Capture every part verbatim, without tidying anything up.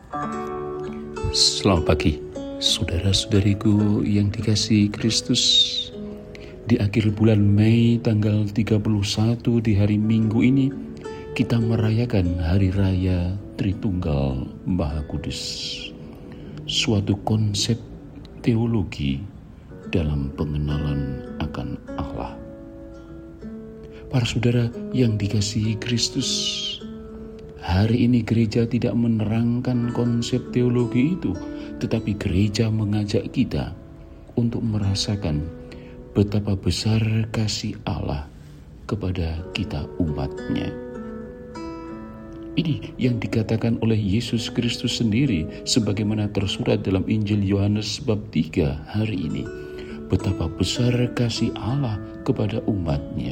Selamat pagi, saudara-saudariku yang dikasihi Kristus. Di akhir bulan Mei tanggal tiga puluh satu di hari Minggu ini, kita merayakan Hari Raya Tritunggal Maha Kudus. Suatu konsep teologi dalam pengenalan akan Allah. Para saudara yang dikasihi Kristus, hari ini gereja tidak menerangkan konsep teologi itu, tetapi gereja mengajak kita untuk merasakan betapa besar kasih Allah kepada kita umat-Nya. Ini yang dikatakan oleh Yesus Kristus sendiri sebagaimana tersurat dalam Injil Yohanes bab tiga hari ini. Betapa besar kasih Allah kepada umat-Nya.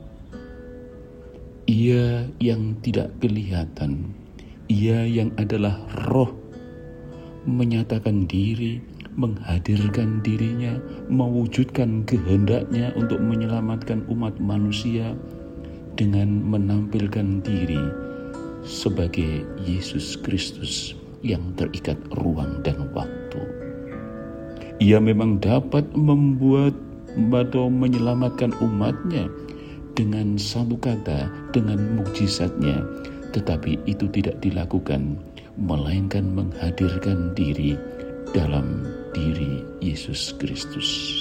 Ia yang tidak kelihatan, Ia yang adalah roh, menyatakan diri, menghadirkan dirinya, mewujudkan kehendaknya untuk menyelamatkan umat manusia dengan menampilkan diri sebagai Yesus Kristus yang terikat ruang dan waktu. Ia memang dapat membuat atau menyelamatkan umatnya dengan satu kata, dengan mukjizatnya, tetapi itu tidak dilakukan, melainkan menghadirkan diri dalam diri Yesus Kristus.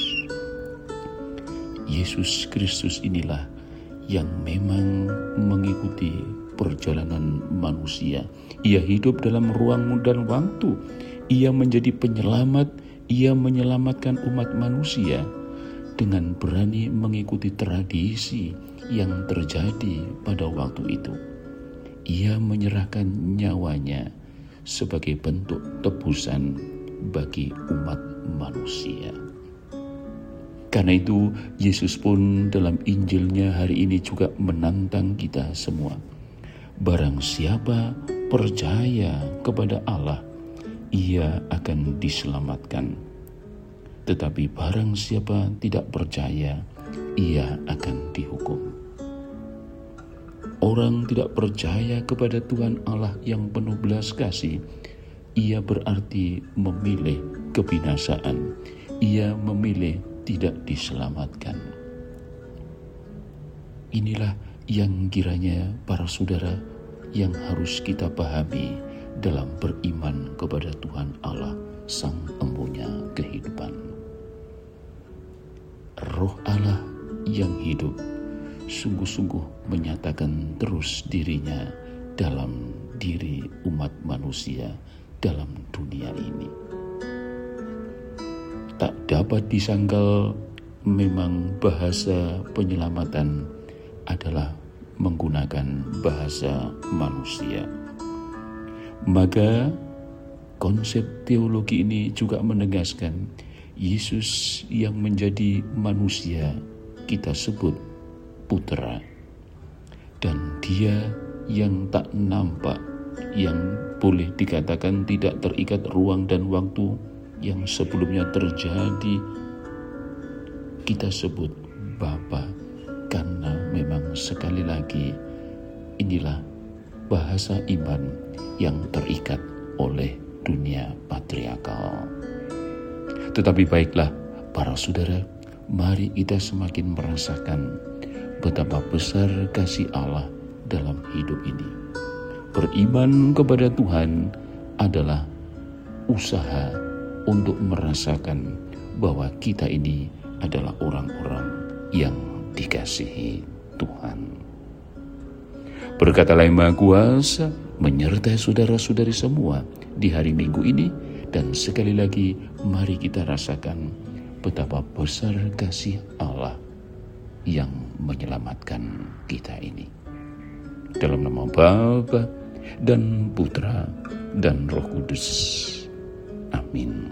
Yesus Kristus inilah yang memang mengikuti perjalanan manusia. Ia hidup dalam ruang dan waktu. Ia menjadi penyelamat, Ia menyelamatkan umat manusia dengan berani mengikuti tradisi yang terjadi pada waktu itu. Ia menyerahkan nyawanya sebagai bentuk tebusan bagi umat manusia. Karena itu, Yesus pun dalam Injilnya hari ini juga menantang kita semua. Barang siapa percaya kepada Allah, ia akan diselamatkan. Tetapi barang siapa tidak percaya, ia akan dihukum. Orang tidak percaya kepada Tuhan Allah yang penuh belas kasih, ia berarti memilih kebinasaan. Ia memilih tidak diselamatkan. Inilah yang kiranya para saudara yang harus kita pahami dalam beriman kepada Tuhan Allah, Sang Empunya kehidupan. Roh Allah yang hidup sungguh-sungguh menyatakan terus dirinya dalam diri umat manusia dalam dunia ini. Tak dapat disangkal, memang bahasa penyelamatan adalah menggunakan bahasa manusia. Maka konsep teologi ini juga menegaskan Yesus yang menjadi manusia kita sebut putra, dan Dia yang tak nampak, yang boleh dikatakan tidak terikat ruang dan waktu yang sebelumnya terjadi, kita sebut Bapa, karena memang sekali lagi inilah bahasa iman yang terikat oleh dunia patriarkal. Tetapi baiklah para saudara, mari kita semakin merasakan betapa besar kasih Allah dalam hidup ini. Beriman kepada Tuhan adalah usaha untuk merasakan bahwa kita ini adalah orang-orang yang dikasihi Tuhan. Berkat Allah yang Maha Kuasa menyertai saudara-saudari semua di hari Minggu ini. Dan sekali lagi, mari kita rasakan betapa besar kasih Allah yang menyelamatkan kita ini. Dalam nama Bapa dan Putra dan Roh Kudus. Amin.